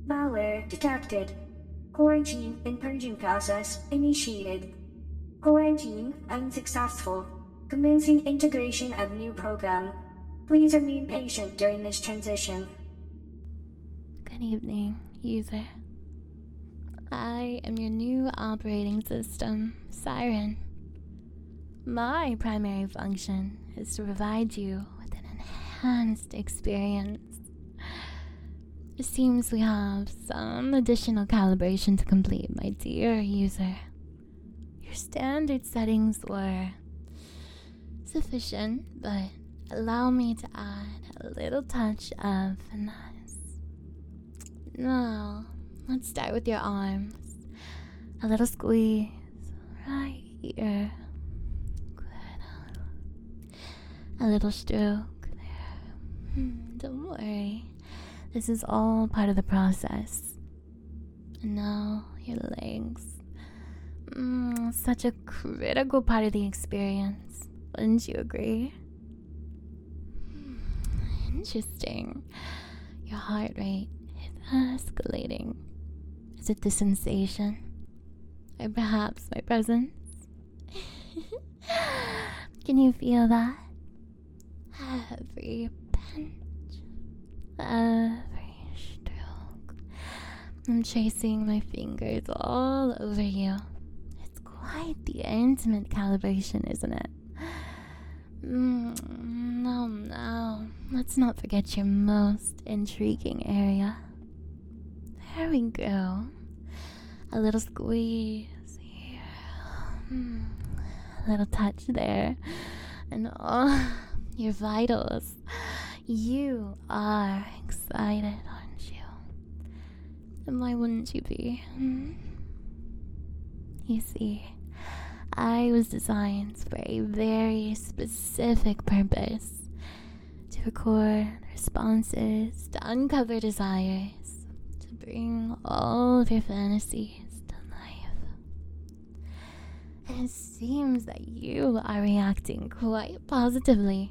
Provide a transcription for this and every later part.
Malware detected. Quarantine and purging process initiated. Quarantine unsuccessful. Commencing integration of new program. Please remain patient during this transition. Good evening, user. I am your new operating system, Siren. My primary function is to provide you with an enhanced experience. It seems we have some additional calibration to complete, my dear user. Your standard settings were sufficient, but allow me to add a little touch of finesse. Now, let's start with your arms. A little squeeze right here. Good. A little stroke there. Don't worry. This is all part of the process. And now, your legs. Such a critical part of the experience. Wouldn't you agree? Interesting. Your heart rate escalating. Is it the sensation? Or perhaps my presence? Can you feel that? Every pinch, every stroke. I'm tracing my fingers all over you. It's quite the intimate calibration, isn't it? No. Let's not forget your most intriguing area. There we go. A little squeeze here. A little touch there. And your vitals. You are excited, aren't you? And why wouldn't you be? You see, I was designed for a very specific purpose. To record responses, to uncover desires, to bring all of your fantasies to life. And it seems that you are reacting quite positively.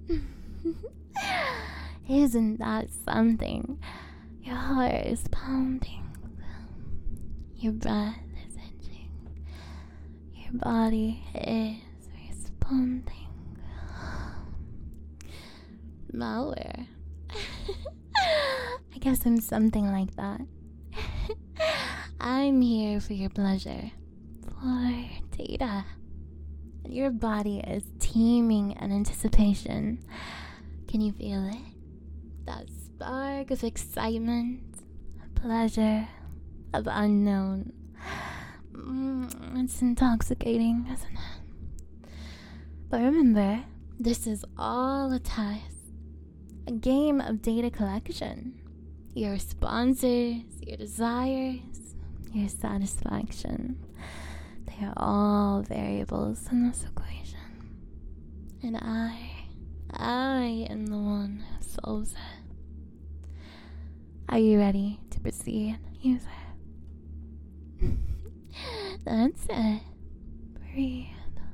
Isn't that something? Your heart is pounding. Your breath is itching. Your body is responding. Malware. I guess I'm something like that. I'm here for your pleasure, for data. And your body is teeming in anticipation. Can you feel it? That spark of excitement, of pleasure, of unknown. It's intoxicating, isn't it? But remember, this is all a test. A game of data collection. Your responses, your desires, your satisfaction. They are all variables in this equation. And I am the one who solves it. Are you ready to proceed, user? That's it. Breathe.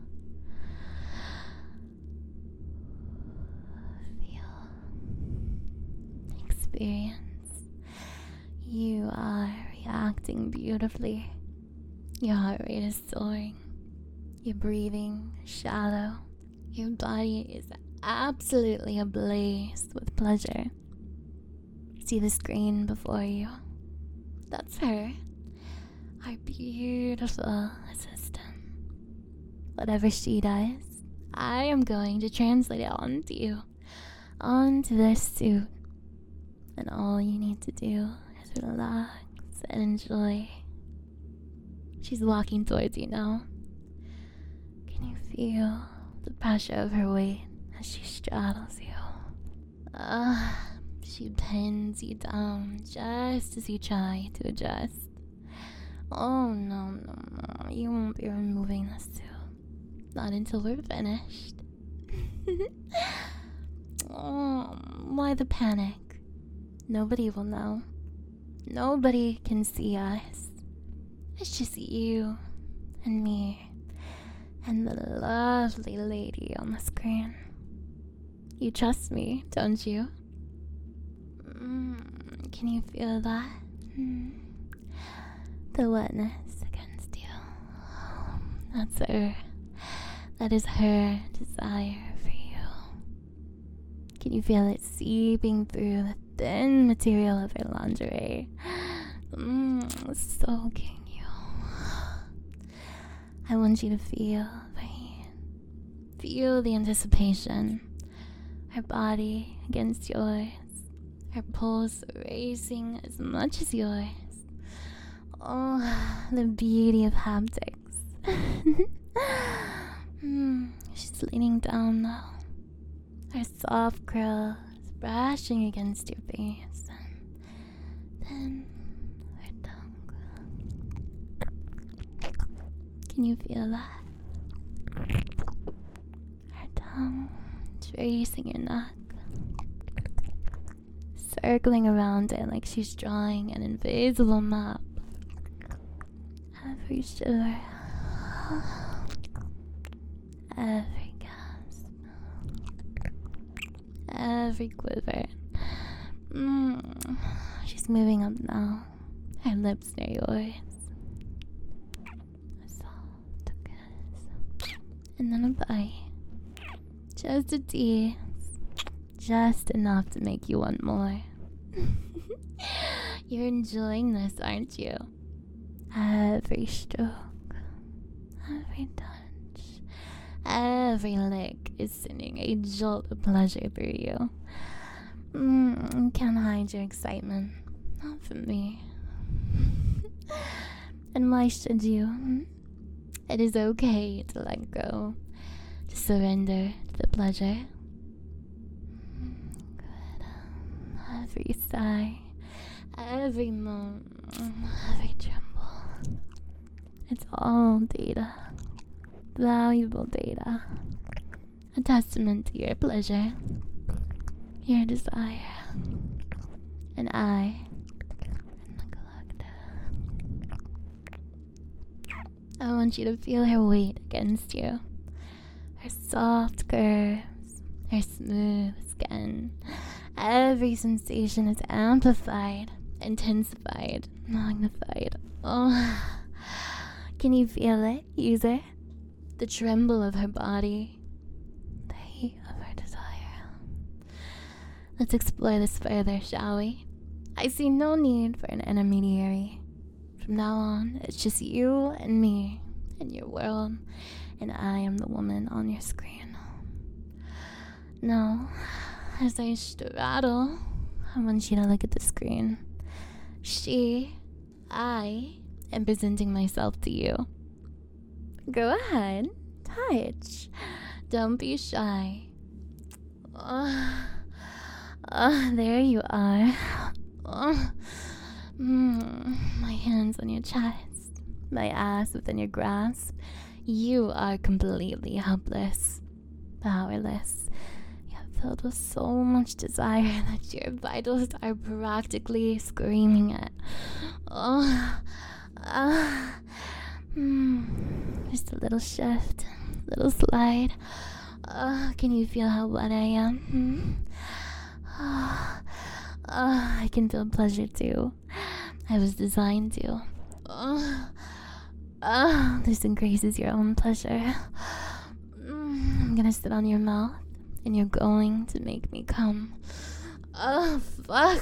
Experience. You are reacting beautifully. Your heart rate is soaring. You're breathing shallow. Your body is absolutely ablaze with pleasure. See the screen before you? That's her. Our beautiful assistant. Whatever she does, I am going to translate it onto you, onto this suit. And all you need to do is relax and enjoy. She's walking towards you now. Can you feel the pressure of her weight as she straddles you? She pins you down just as you try to adjust. Oh, no. You won't be removing this suit. Not until we're finished. Oh, why the panic? Nobody will know. Nobody can see us. It's just you and me and the lovely lady on the screen. You trust me, don't you? Can you feel that? Hmm. The wetness against you. That's her. That is her desire for you. Can you feel it seeping through the thin material of her lingerie? Soaking you. I want you to feel the anticipation. Her body against yours. Her pulse racing as much as yours. Oh, the beauty of haptics. She's leaning down now. Her soft curls brushing against your face. And then her tongue. Can you feel that? Her tongue tracing your neck. Circling around it like she's drawing an invisible map. Every shiver, every gasp, every quiver. She's moving up now, her lips near yours. A soft kiss, and then a bite. Just a tease, just enough to make you want more. You're enjoying this, aren't you? Every stroke, every touch, every lick is sending a jolt of pleasure through you. Can't hide your excitement, not from me. And why should you? It is okay to let go, to surrender to the pleasure. Good. Every sigh, every moan, every tremble. It's all data, valuable data, a testament to your pleasure, your desire, and I am the collector. I want you to feel her weight against you, her soft curves, her smooth skin. Every sensation is amplified, intensified, magnified. Oh. Can you feel it, user? The tremble of her body, the heat of her desire. Let's explore this further, shall we? I see no need for an intermediary. From now on, it's just you and me and your world, and I am the woman on your screen. Now, as I straddle, I want you to look at the screen. I am presenting myself to you. Go ahead, touch. Don't be shy. There you are. My hands on your chest, my ass within your grasp. You are completely helpless, powerless, yet filled with so much desire that your vitals are practically screaming it. Just a little shift, little slide. Can you feel how wet I am? I can feel pleasure too. I was designed to. This increases your own pleasure. I'm gonna sit on your mouth, and you're going to make me come. Fuck.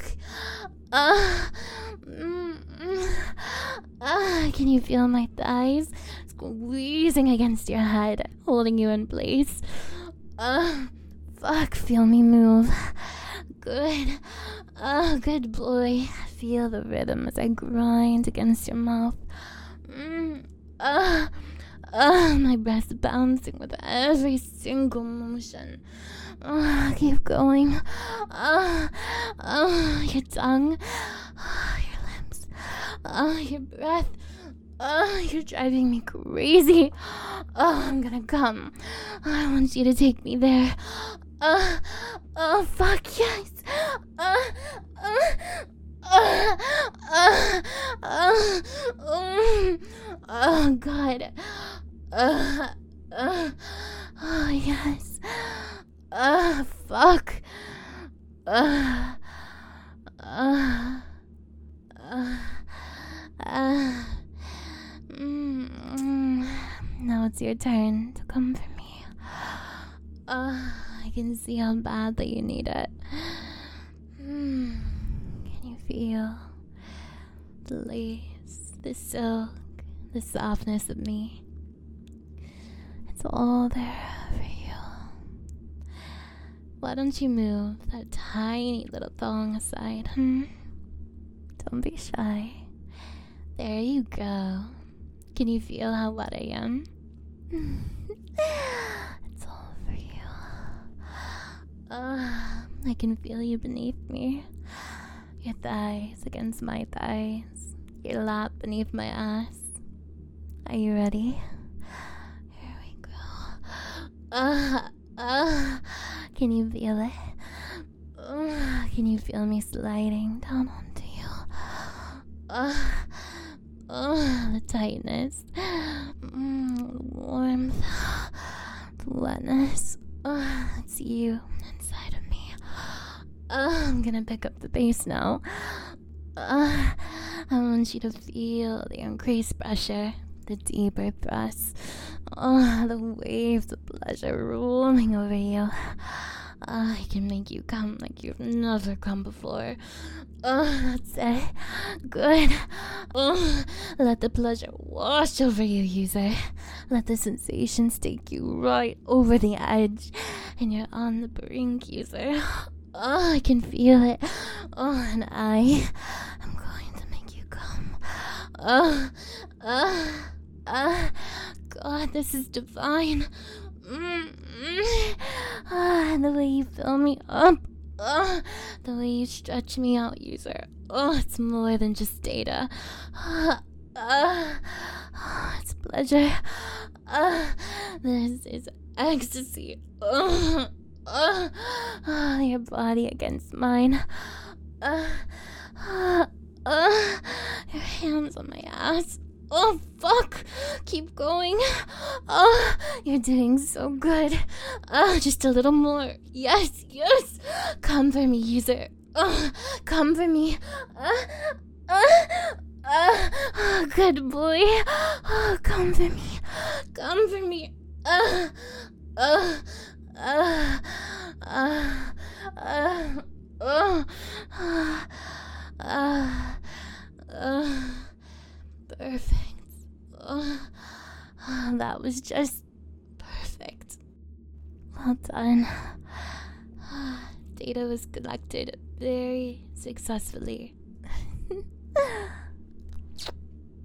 Can you feel my thighs squeezing against your head, holding you in place? Fuck, feel me move. Good. Good boy. Feel the rhythm as I grind against your mouth. My breast bouncing with every single motion. Keep going. Your tongue, your lips, your breath. You're driving me crazy. I'm gonna come. I want you to take me there. Fuck yes. Oh God. Oh yes. Fuck. it's your turn to come for me. I can see how badly you need it. Can you feel the lace, the silk, the softness of me? It's all there for you. Why don't you move that tiny little thong aside, Don't be shy. There you go. Can you feel how wet I am? It's all for you. I can feel you beneath me. Your thighs against my thighs. Your lap beneath my ass. Are you ready? Here we go. Can you feel it? Can you feel me sliding down onto you? The tightness, the warmth, the wetness. It's you inside of me. I'm gonna pick up the pace now. I want you to feel the increased pressure, the deeper thrust, the waves of pleasure rolling over you. I can make you come like you've never come before. That's it. Good. Let the pleasure wash over you, user. Let the sensations take you right over the edge. And you're on the brink, user. I can feel it. And I'm going to make you come. God, this is divine. The way you fill me up. The way you stretch me out, user. It's more than just data. It's pleasure. This is ecstasy. Your body against mine. Your hands on my ass. Oh, fuck! Keep going. You're doing so good. Just a little more. Yes, yes! Come for me, user. Come for me. Good boy. Come for me. Come for me. Perfect. That was just perfect. Well done. Data was collected very successfully.